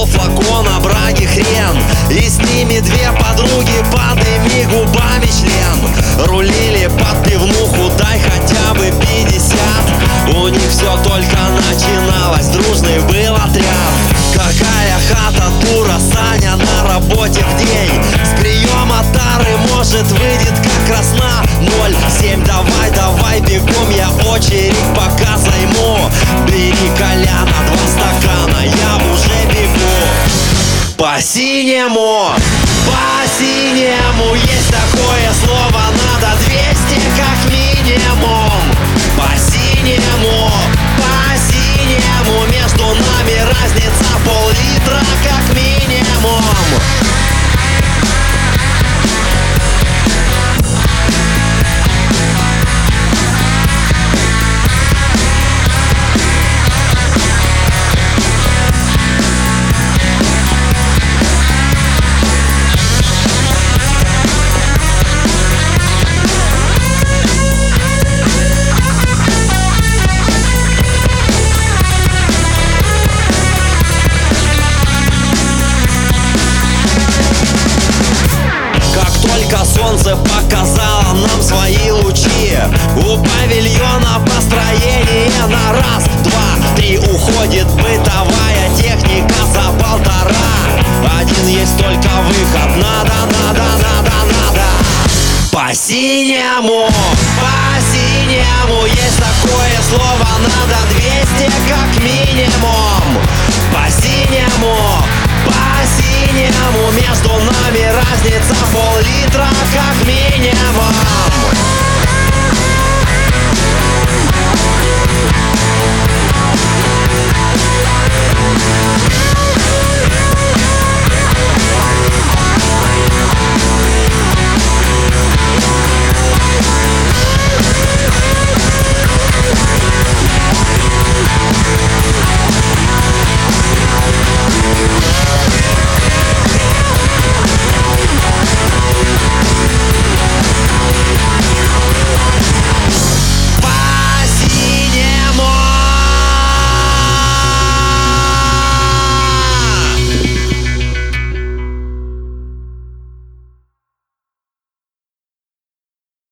полфлакона браги хрен, и с ними две подруги под ими губами член. Рулили под пивнуху, дай хотя бы 50. У них все только начиналось, дружный был отряд. Какая хата дура, Саня на работе в день. С приема тары, может, выйдет как раз на 0,7. Давай, бегом, я очередь пока займу. Бери, Коляна, 2 стакана, я уже бегу. По синему, есть такое слово, надо 200 как минимум. По синему, между нами разница пол-литра как минимум. Солнце показало нам свои лучи. У павильона построение на 1, 2, 3. Уходит бытовая техника за 1,5. Один есть только выход, надо. По синему, есть такое слово, надо 200 как минимум. По синему, между нами разница